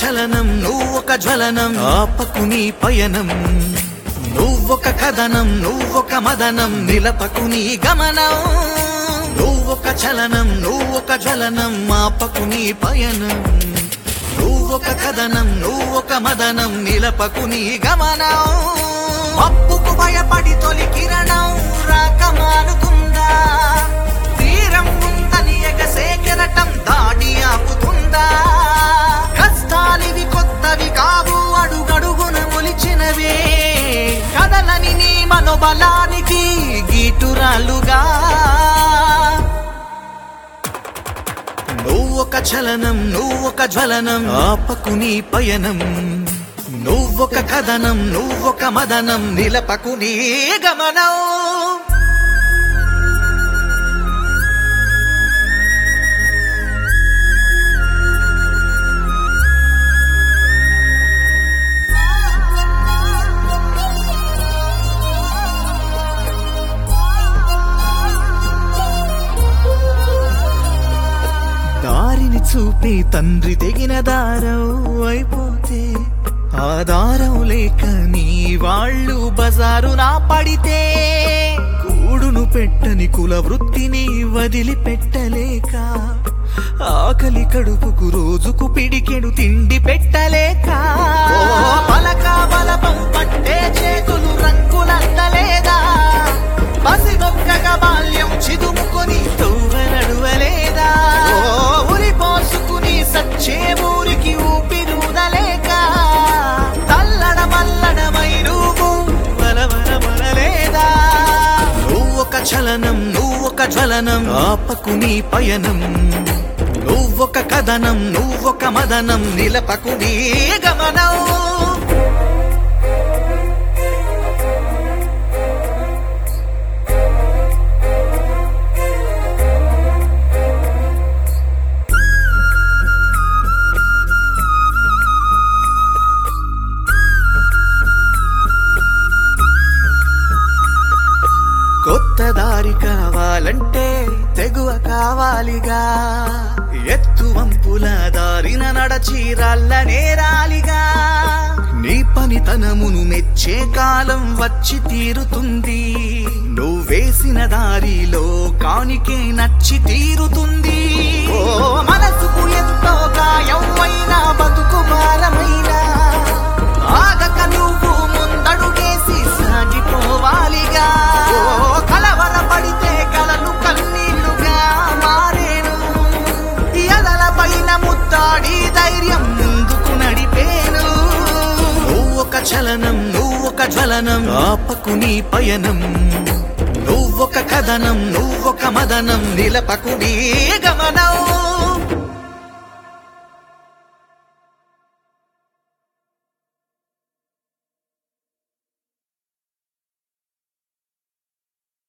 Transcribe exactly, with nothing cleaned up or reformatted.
చలనం నువ్వొక జ్వలనం ఆపకు నీ పయనం నువ్వొక కథనం నువ్వొక మదనం నిలపకు నీ గమనం నువ్వొక చలనం నువ్వొక జ్వలనం ఆపకు నీ పయనం నువ్వొక కథనం నువ్వొక మదనం నిలపకు నీ గమనం అప్పుకు భయపడి తొలి కిరణం రాకమానుకుందా తీరం ఉందని ఎగసే కెరటం దాడి ఆపుతుందా కష్టాలివి కొత్తవి కావు అడుగడుగున మొలిచినవే కదలని నీ మనోబలానికి గీటురాలుగా నువ్వొక చలనం నువ్వొక జ్వలనం ఆపకు నీ పయనం నువ్వొక కథనం నువ్వొక మదనం నిలపకు నీ గమనం దారిని చూపి తండ్రి తెగిన దారం అయిపోతే ఆ దారం లేక నీ వాళ్ళు బజారు నా పడితే కూడును పెట్టని కుల వృత్తిని వదిలిపెట్టలేక ఆకలి కడుపుకు రోజుకు పిడికెడు తిండి పెట్టలేక పలక బలపం పట్టే చేతులు రంగులందలేదా పసిగొక్కగా బాల్యం చిదుముకొని తూవనడువలేదా ఉరి పోసుకుని సచ్చే ఊరికి ఊపిరుదలేక తల్లడ మల్లడమై నువ్వు బలవన బలలేదా నువ్వొక చలనం నువ్వొక జ్వలనం ఆపకు నీ పయనం నువ్వొక కథనం నువ్వొక మదనం నిలపకు నీ గమనం కొత్త దారి కావాలంటే తెగువ కావాలిగా ఎత్తు వంపుల దారిన నడచి రాళ్ళ నేరాలిగా నీ పనితనమును మెచ్చే కాలం వచ్చి తీరుతుంది నువ్వేసిన దారిలో కానికే నచ్చి తీరుతుంది ఓ మనసుకు ఎంతో గాయం అయినా బతుకు భారమైనా ఆగక నువ్వు ముందడుగేసి సాగిపోవాలిగా కలవర పడితే కలలు కన్నీళ్లుగా మారేను ఎదల పైన ముత్తాడి ధైర్యం ముందుకు నడిపేను నువ్వొక చలనం నువ్వొక జ్వలనం ఆపకు నీ పయనం నువ్వొక కథనం నువ్వొక మదనం నిలపకు నీ గమనం